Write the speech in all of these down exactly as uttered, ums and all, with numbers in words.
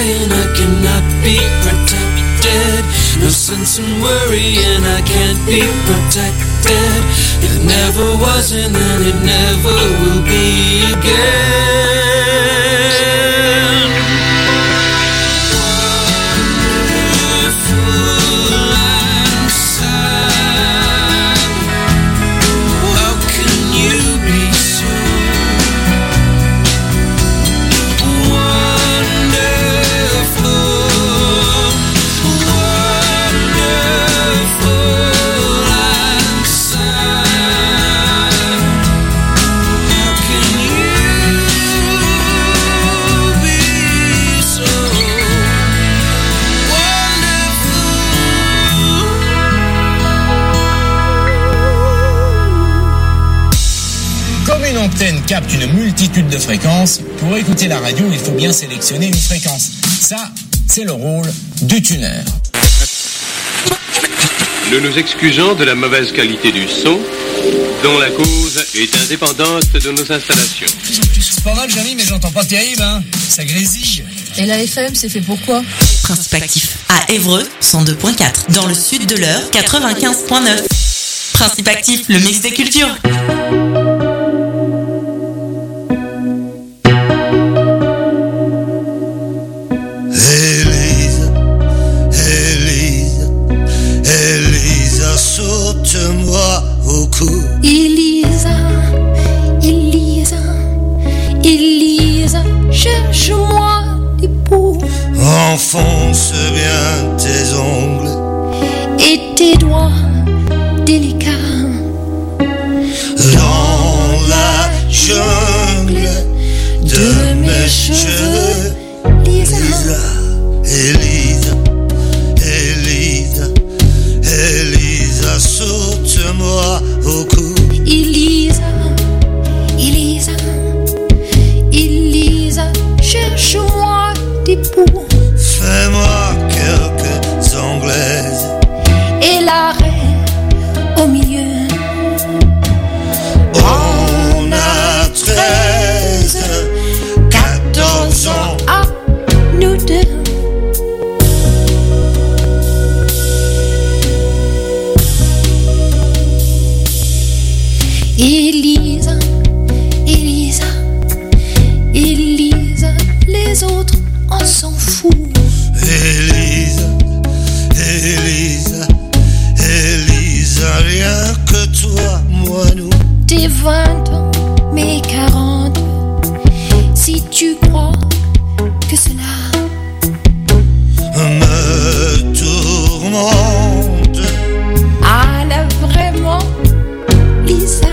crying, I cannot be protected. No sense in worrying, I can't be protected. It never was and then it never will be again. Une antenne capte une multitude de fréquences. Pour écouter la radio, il faut bien sélectionner une fréquence. Ça, c'est le rôle du tuner. Nous nous excusons de la mauvaise qualité du son, dont la cause est indépendante de nos installations. C'est pas mal, Jamy, mais j'entends pas terrible, hein. Ça grésille. Et la F M, c'est fait pourquoi? Principe actif. À Évreux, cent deux virgule quatre. Dans le sud de l'Eure, quatre-vingt-quinze virgule neuf. Principe actif, le mix des cultures. Saute-moi au cou. Elisa, Elisa, Elisa, cherche-moi des poux. Enfonce bien tes ongles et tes doigts délicats dans la jungle de mes cheveux. Lisa, Elisa, Elisa, Elisa, saute-moi au cou. Elisa, Elisa, Elisa, cherche-moi des poux. Fais-moi quelques anglaises et l'arrêt au milieu. On a treize, quatorze ans à nous deux. Elisa, Elisa, Elisa, les autres on s'en fout. Elisa, Elisa, Elisa, rien que toi, moi, nous. Tes vingt ans, mes quarante, si tu crois que cela me tourmente. Ah là vraiment, Lisa.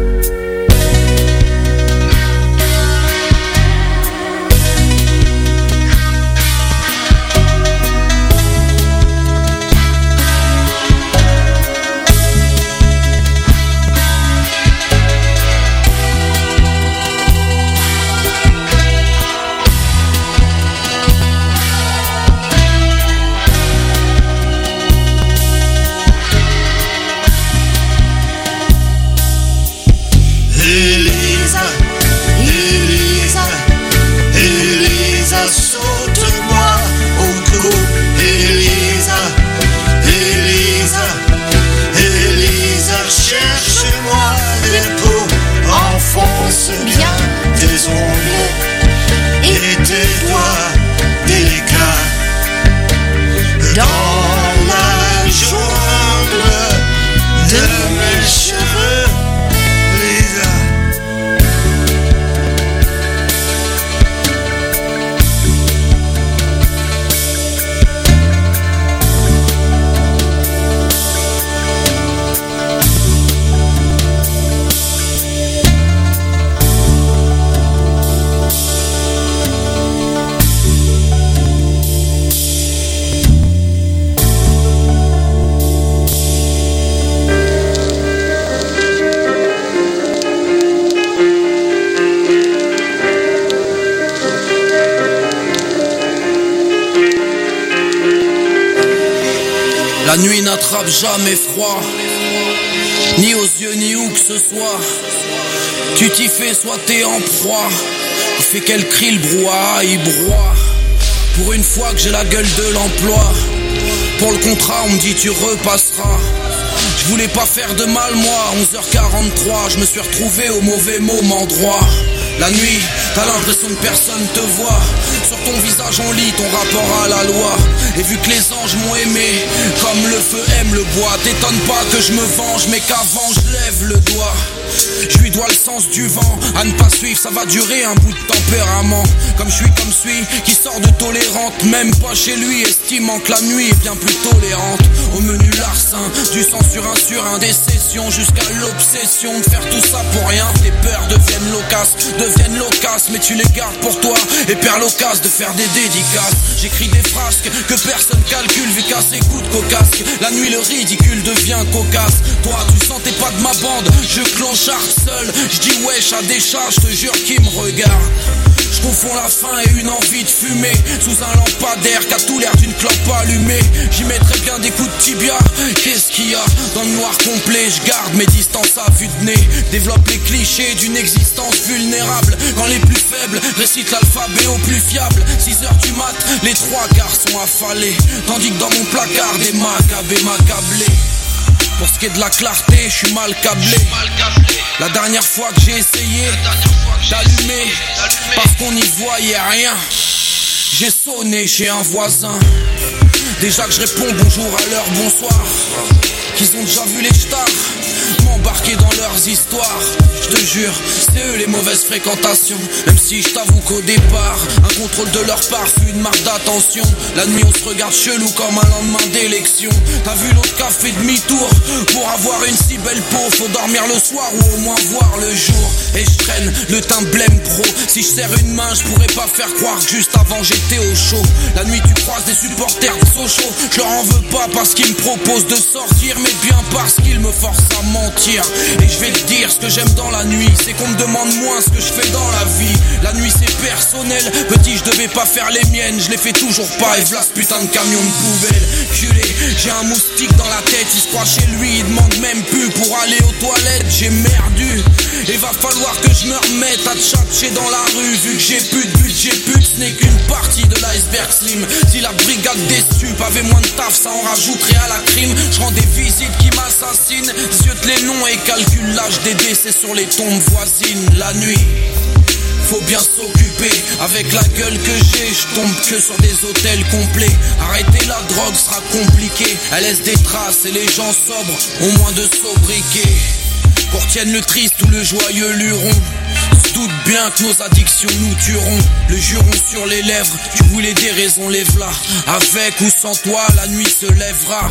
Elisa, Elisa, Elisa, saute-moi au cou. Elisa, Elisa, Elisa, cherche-moi des peaux. Enfonce bien tes ongles et tes doigts délicats dans la jungle de mes cheveux. Lisa. La nuit n'attrape jamais froid, ni aux yeux ni où que ce soit. Tu t'y fais, soit t'es en proie. Il fait qu'elle crie, le brouhaha, il broie. Pour une fois que j'ai la gueule de l'emploi, pour le contrat on me dit tu repasseras. Je voulais pas faire de mal moi, onze heures quarante-trois, je me suis retrouvé au mauvais moment droit. La nuit, t'as l'impression que personne te voit. Sur ton visage on lit ton rapport à la loi. Et vu que les anges m'ont aimé, comme le feu aime le bois, t'étonne pas que je me venge, mais qu'avant je lève le doigt. Je lui dois le sens du vent, à ne pas suivre, ça va durer un bout de tempérament. Comme je suis comme celui qui sort de tolérante, même pas chez lui, estimant que la nuit est bien plus tolérante. Au menu larcin, du sang sur un sur un, des sessions jusqu'à l'obsession de faire tout ça pour rien. Tes peurs deviennent loquaces, deviennent loquaces, mais tu les gardes pour toi et perds l'occasion de faire des dédicaces. J'écris des frasques que personne calcule, vu qu'à ses coups de cocasque, la nuit le ridicule devient cocasse. Toi tu sentais pas de ma bande, je cloncharde seul, je dis wesh à des chats, je te jure qui me regarde. Je confonds la faim et une envie de fumer sous un lampadaire qui a tout l'air d'une clope allumée. J'y mettrais bien des coups de tibia. Qu'est-ce qu'il y a dans le noir complet? Je garde mes distances à vue de nez. Développe les clichés d'une existence vulnérable. Quand les plus faibles récitent l'alphabet au plus fiable. six heures du mat, les trois quarts sont affalés, tandis que dans mon placard des macabées m'accablaient. Pour ce qui est de la clarté, je suis mal câblé. La dernière fois que j'ai essayé d'allumer, parce qu'on n'y voyait rien, j'ai sonné chez un voisin. Déjà que je réponds bonjour à l'heure, bonsoir, qu'ils ont déjà vu les stars m'embarquer dans leurs histoires. Je te jure, c'est eux les mauvaises fréquentations. Même si je t'avoue qu'au départ, un contrôle de leur part fut une marque d'attention. La nuit on se regarde chelou comme un lendemain d'élection. T'as vu l'autre qu'a fait demi-tour pour avoir une si belle peau. Faut dormir le soir ou au moins voir le jour. Et je traîne le teint blême pro. Si je serre une main, je pourrais pas faire croire que juste avant j'étais au chaud. La nuit tu croises des supporters de Sochaux. Je leur en veux pas parce qu'ils me proposent de sortir, mais bien parce qu'ils me forcent à mentir. Et je vais te dire ce que j'aime dans la nuit, c'est qu'on me demande moins ce que je fais dans la vie. La nuit c'est personnel, petit je devais pas faire les miennes, je les fais toujours pas. Et v'là ce putain de camion de poubelle. Culé, j'ai un moustique dans la tête, il se croit chez lui, il demande même plus pour aller aux toilettes. J'ai merdu, et va falloir que je me remette à tchatcher dans la rue. Vu que j'ai plus de budget, pute, ce n'est qu'une partie de l'iceberg slim. Si la brigade des stupes avait moins de taf, ça en rajouterait à la crime. Je rends des visites qui m'assassinent, ziote les noms et calcule l'âge des décès sur les tombes voisines. La nuit, faut bien s'occuper. Avec la gueule que j'ai, je tombe que sur des hôtels complets. Arrêter la drogue sera compliqué. Elle laisse des traces et les gens sobres ont moins de sobriquet. Qu'on retienne le triste ou le joyeux luron. Se doute bien que nos addictions nous tueront. Le juron sur les lèvres, tu voulais des raisons, lève-la. Avec ou sans toi, la nuit se lèvera.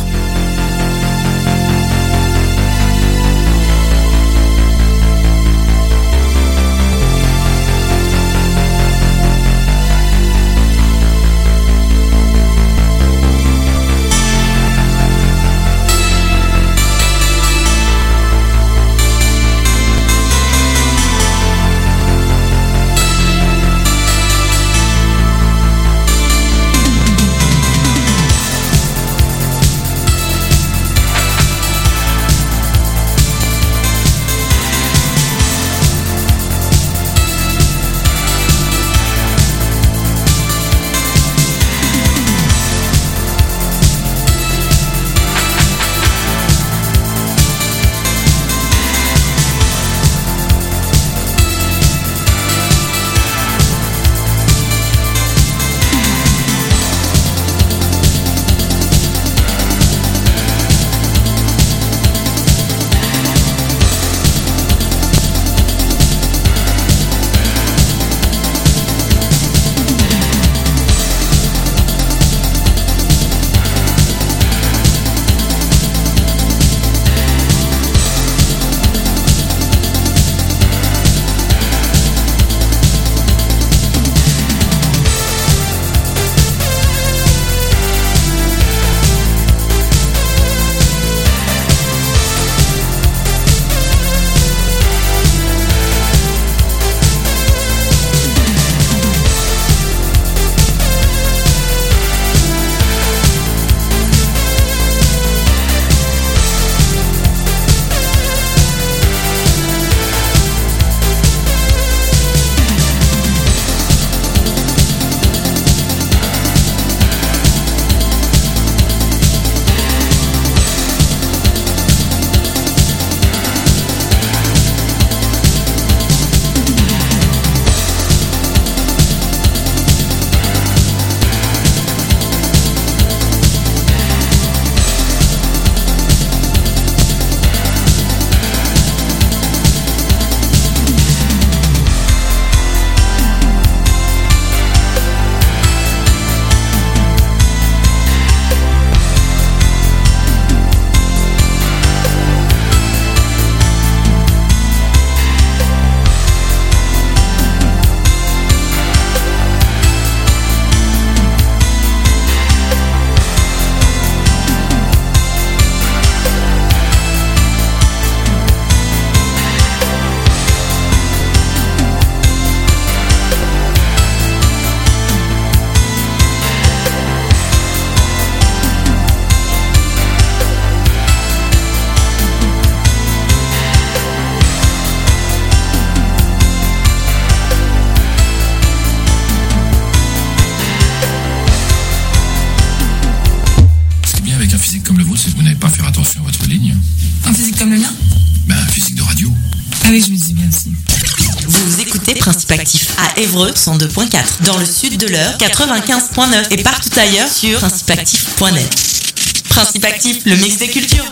Ah oui, je me dis bien aussi. Vous écoutez Principe Actif à Évreux cent deux point quatre, dans le sud de l'Eure quatre-vingt-quinze point neuf et partout ailleurs sur principe actif point net. Principe Actif, le mix des cultures.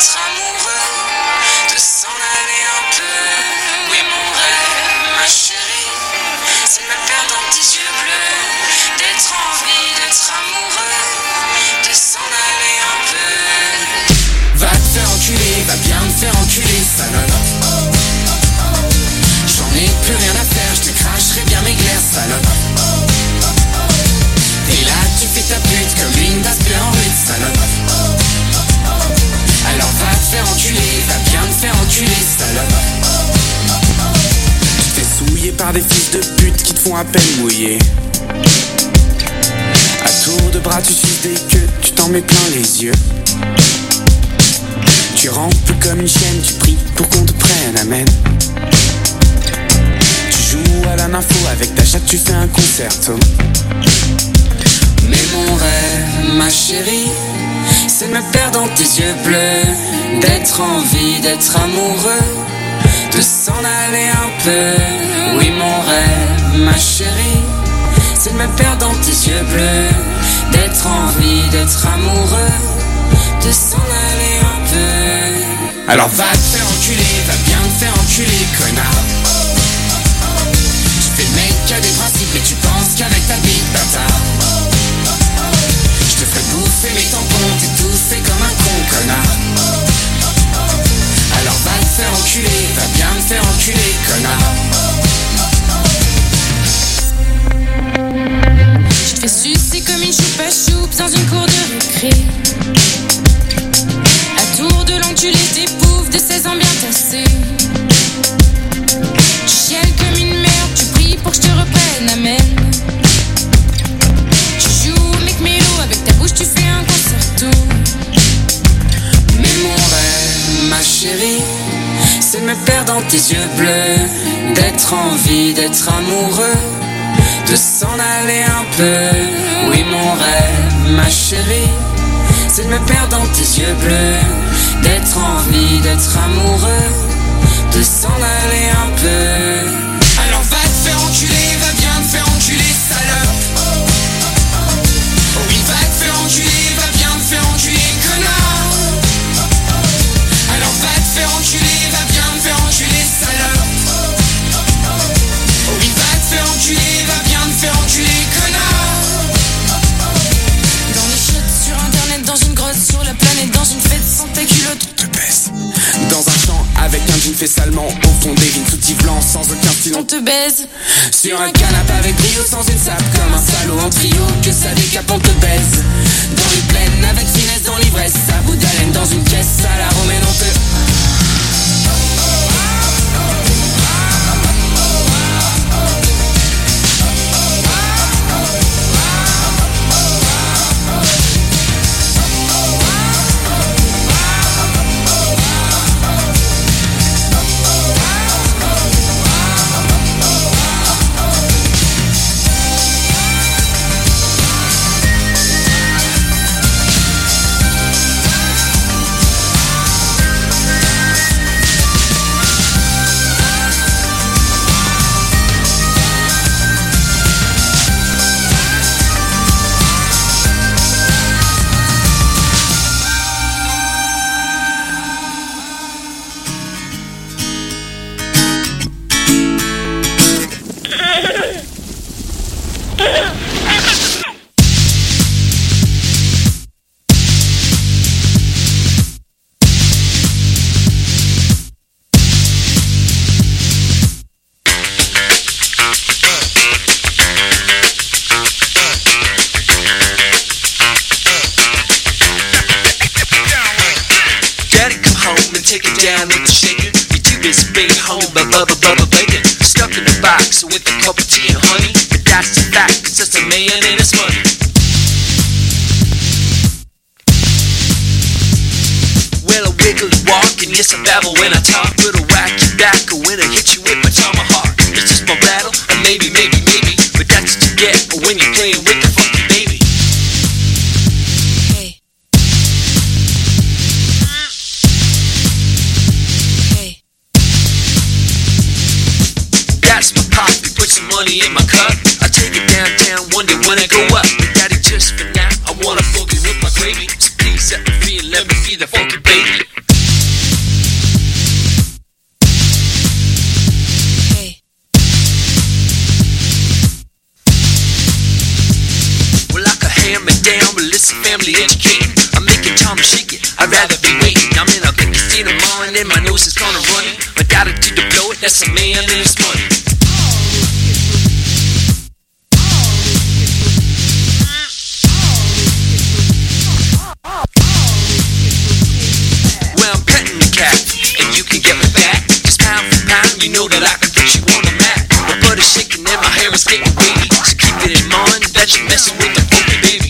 d'être amoureux, de s'en aller un peu. Oui, mon rêve, ma chérie, c'est de me perdre dans tes yeux bleus, d'être en vie, d'être amoureux, de s'en aller un peu. Va te faire enculer, va bien te faire enculer, salope. J'en ai plus rien à faire, je te cracherai bien mes glaires, salope. Et là tu fais ta pute comme une tasse en rude, salope. Alors va te faire enculer, va bien te faire enculer, salope. Tu te fais souiller par des fils de pute qui te font à peine mouiller. À tour de bras tu suces des queues, tu t'en mets plein les yeux. Tu rampes comme une chienne, tu pries pour qu'on te prenne, amen. Tu joues à la nympho, avec ta chatte tu fais un concerto. Mais mon rêve, ma chérie, c'est de me perdre dans tes yeux bleus, d'être en vie, d'être amoureux, de s'en aller un peu. Oui, mon rêve, ma chérie, c'est de me perdre dans tes yeux bleus, d'être en vie, d'être amoureux, de s'en aller un peu. Alors va te faire enculer, va bien te faire enculer, connard. Tu fais le mec qui a des principes, mais tu penses qu'avec ta bite, bâtard. Je te ferai bouffer mes tampons, t'étouffer comme un con, connard. Alors va te faire enculer, va bien te faire enculer, connard. Je te fais sucer comme une choupe à choupe dans une cour de récré. À tour de langue tu les épouves de seize ans bien tassés. Tu chiales comme une merde, tu pries pour que je te reprenne, amen. Tu joues au mec mélo, avec ta bouche tu fais un concerto. Mais mon rêve, ma chérie, c'est de me perdre dans tes yeux bleus, d'être en vie, d'être amoureux, de s'en aller un peu. Oui, mon rêve, ma chérie, c'est de me perdre dans tes yeux bleus, d'être en vie, d'être amoureux, de s'en aller un peu. Alors va te faire enculer, va bien te faire enculer, salope. Oui, va te faire enculer, va bien te faire enculer, connard. Alors va te faire enculer, va bien te faire enculer, salope. Oui, va te faire enculer, va bien te faire enculer, connard. Dans les chiottes, sur internet, dans une grotte, sur la planète, dans une fête sans ta culotte, on te baisse. Dans un champ avec un jean fait salement, au fond des vignes tout blanc, sans aucun style. on te baise. Sur un canapé avec brio, sans une sape, comme un salaud en trio, que ça décape, on te baise. Dans les plaines, avec finesse, dans l'ivresse, à bout d'haleine, dans une caisse, à la romaine, on te... take it down with the shaker. You're too busy being hungry, but bubba bubba bacon. Stuck in the box with a cup of tea and honey. But that's the fact, it's just a man and his money. Well, I wiggle and walk, and yes, I babble when I talk. But I whack you back when I hit you with my tomahawk. It's just my battle, and maybe, maybe, maybe. But that's what you get when you're playing with the funky baby. That's my poppy, put some money in my cup. I take it downtown one day when I go up. But daddy, just for now, I wanna boogie with my gravy. So please set me free and let me be the funky baby. tearing me down, but listen, family educating. I'm making time to shake it, I'd rather be waiting. I'm in a big state of mind and my nose is kinda running. My daughter to the blow it, that's a man and his money. Well, I'm petting the cat, and you can get me back. Just pound for pound, you know that I can put you on the map. My butt is shaking and my hair is getting wavy, so keep it in mind that you're messing with the funky baby.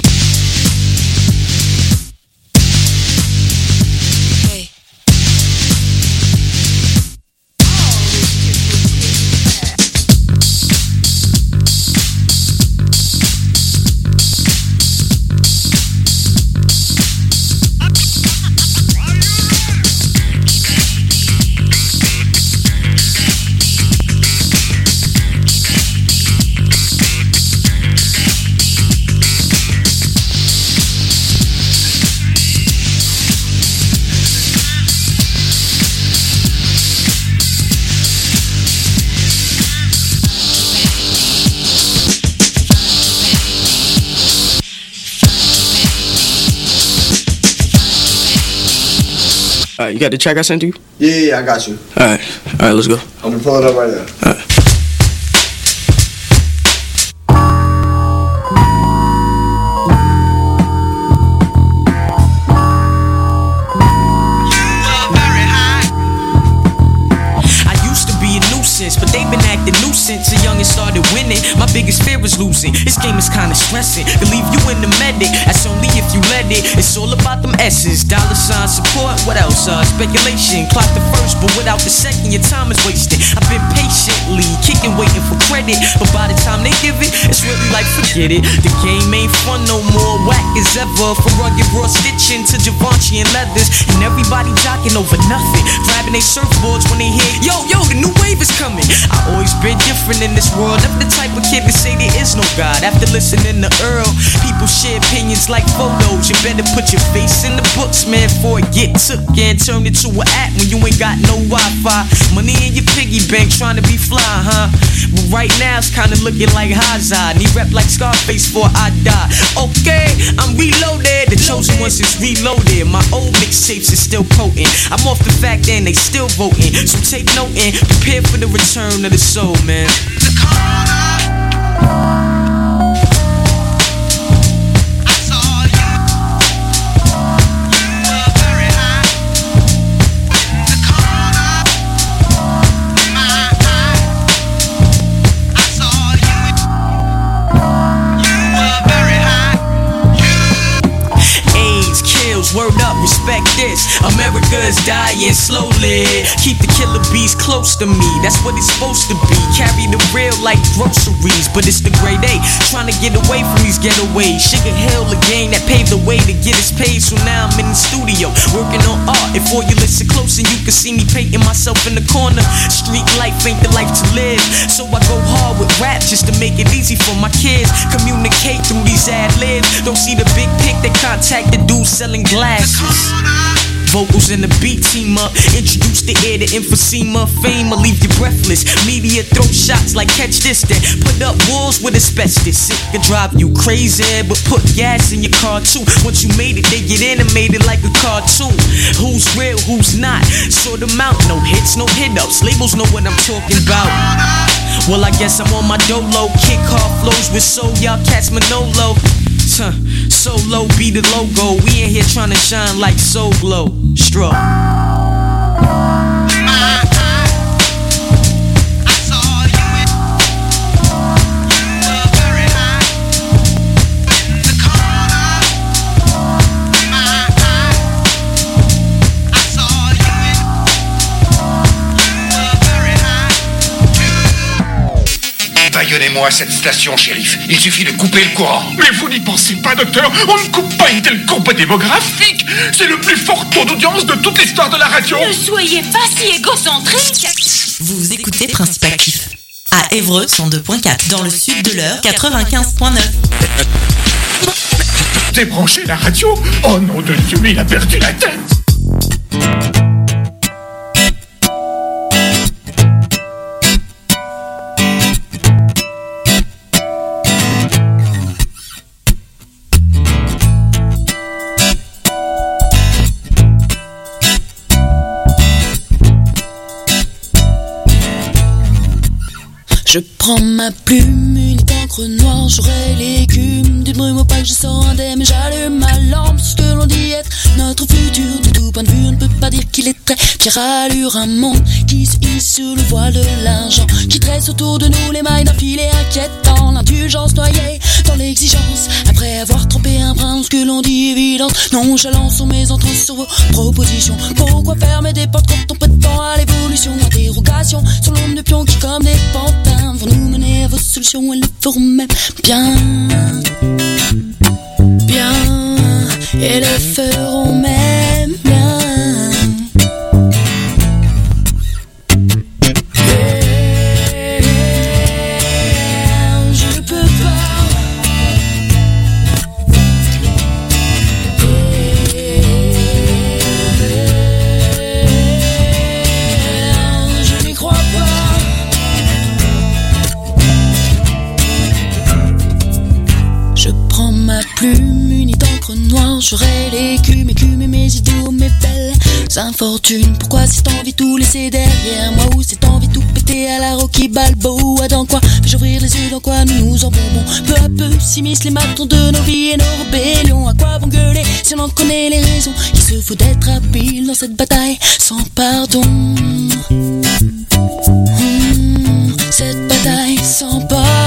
All right, you got the track I sent you? Yeah, yeah, yeah, I got you. All right, all right, let's go. I'm gonna pull it up right now. All right. But they've been acting new since the youngest started winning. My biggest fear is losing. This game is kinda stressing. Could leave you in the medic. That's only if you let it. It's all about them S's. Dollar sign support. What else? Uh, speculation. Clock the first, but without the second, your time is wasted. I've been patiently kicking, waiting for credit. But by the time they give it, it's really like forget it. The game ain't fun no more. Whack as ever. From rugged raw stitching to Givenchy and leathers. And everybody jocking over nothing. Grabbing their surfboards when they hear, yo, yo, the new wave is coming. I always been different in this world. I'm the type of kid to say there is no God. After listening to Earl, people share opinions like photos. You better put your face in the books, man, before it get took and turned into an app when you ain't got no Wi-Fi. Money in your piggy bank trying to be fly, huh? But right now it's kinda looking like Hazard. He rep like Scarface before I die. Okay, I'm reloaded. The chosen ones is reloaded. My old mixtapes is still potent. I'm off the fact and they still voting. So take note and prepare for the return of the soul, man. The corner. I saw you. You were very high. The corner. My eye. I saw you. You were very high. You. AIDS kills. Word up. Respect this. America is dying slowly. Keep the killer bees close to me. That's what it's supposed to be. Carry the real like groceries, but it's the grade A. Trying to get away from these getaways. Sugar Hill, the game that paved the way to get us paid. So now I'm in the studio working on art. If all you listen close and you can see me painting myself in the corner. Street life ain't the life to live, so I go hard with rap just to make it easy for my kids. Communicate through these ad libs. Don't see the big pic, they contact the dude selling glasses. Vocals and the beat team up. Introduce the air to emphysema. Fame will leave you breathless. Media throw shots like catch this. Then put up walls with asbestos. It could drive you crazy, but put gas in your car too. Once you made it, they get animated like a cartoon. Who's real, who's not? Sort them out. No hits, no hit ups. Labels know what I'm talking about. Well, I guess I'm on my dolo. Kick hard flows with soul, y'all cats Manolo. Huh, Solo be the logo. We ain't here trying to shine like Soul Glow. Straw. Baillonnez-moi cette station, shérif. Il suffit de couper le courant. Mais vous n'y pensez pas, docteur. On ne coupe pas une telle courbe démographique. C'est le plus fort taux d'audience de toute l'histoire de la radio. Ne soyez pas si égocentrique. Vous écoutez Principe Actif à Évreux cent deux point quatre, dans le sud de l'Eure quatre-vingt-quinze point neuf. Débranchez la radio. Oh nom de Dieu, il a perdu la tête. Je prends ma plume, une encre noire, j'aurai l'écume d'une brume opaque, je sors indemne, j'allume ma lampe, ce que l'on dit être notre futur. De tout point de vue, on ne peut pas dire qu'il est très fier allure, un monde qui se hisse sur le voile de l'argent, qui tresse autour de nous les mailles d'un filet inquiétant, l'indulgence noyée dans l'exigence, après avoir trempé un brin dans ce que l'on dit évidence, nonchalance sur mes entrances, sur vos propositions. Pourquoi fermer des portes quand on prétend à l'évolution? Interrogation sur l'ombre de pions qui comme des pantins vont nous mener à vos solutions, elles le feront même bien, bien, et le feront même bien. Plume unie d'encre noire, j'aurai l'écume, écume et mes idéaux, mes belles infortunes. Pourquoi cette envie tout laisser derrière moi, ou cette envie tout péter à la Rocky Balboa? Dans quoi vais-je ouvrir les yeux, dans quoi nous nous embourbons? Peu à peu s'immiscent les matons de nos vies et nos rébellions. À quoi vont gueuler si on en connaît les raisons? Il se faut d'être habile dans cette bataille sans pardon. Mmh, cette bataille sans pardon.